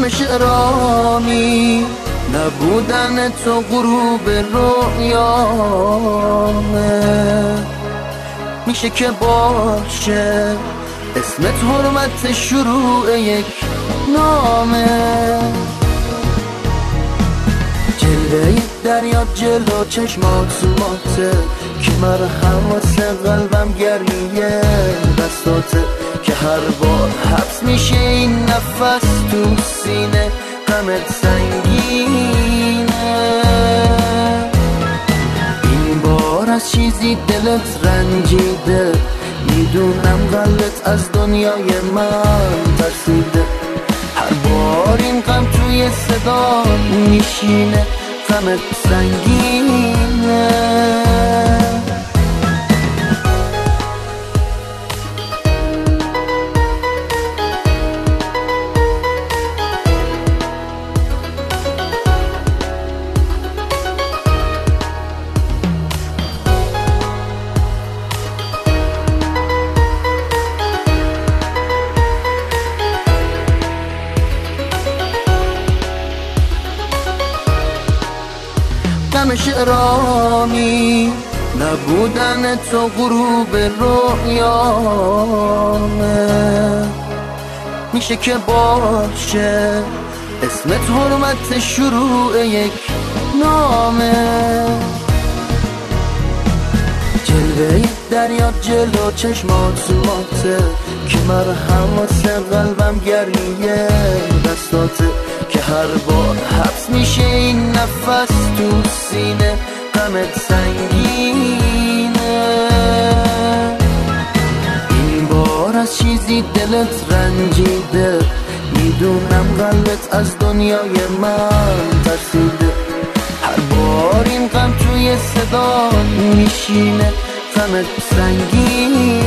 غم شعرامی نبودن تو غروب رویامه، میشه که باشه اسمت حرمت شروع یک نامه. جلوه دریا جلو چشمات ماته که مرهم واسه قلبم گرمیه بساته، که هر بار حبس میشه این نفس تو سینه غمت سنگینه. این بار از چیزی دلت رنجیده، میدونم قلبت از دنیای من ترسیده، هر بار این غم توی صدا میشینه غمت سنگینه. غم شعرامی نبودن تو غروب رویامه، میشه که باشه اسمت حرمت شروع یک نامه. جلوه دریا جلو چشمات ماته که مرهم واسه قلبم گرمیه دستاته، که هر بار حبس میشه این نفس تو سینه غمت سنگینه. این بار از چیزی دلت رنجیده، میدونم قلبت از دنیای من ترسیده، هر بار این غم توی صدا میشینه غمت سنگینه.